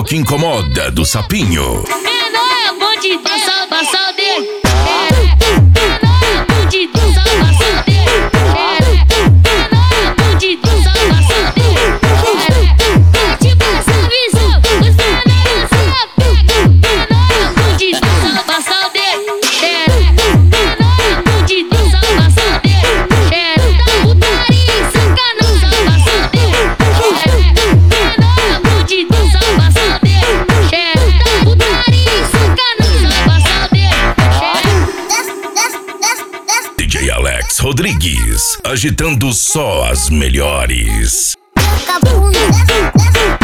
que incomoda do Sapinho. Menor é bom de passa o dedo. Menor é bom de passa o dedo. Menor é bom de passa o dedo. Tipo essa visão, os menores se apegam. Menor é bom de passa o dedo. Menor é bom de passa o dedo. Da putaria e sacanagem passa o dedo. Menor é bom de passa o dedo. Da putaria e sacanagem passa o dedo. DJ Alex Rodrigues, agitando só as melhores. Desce com a bunda,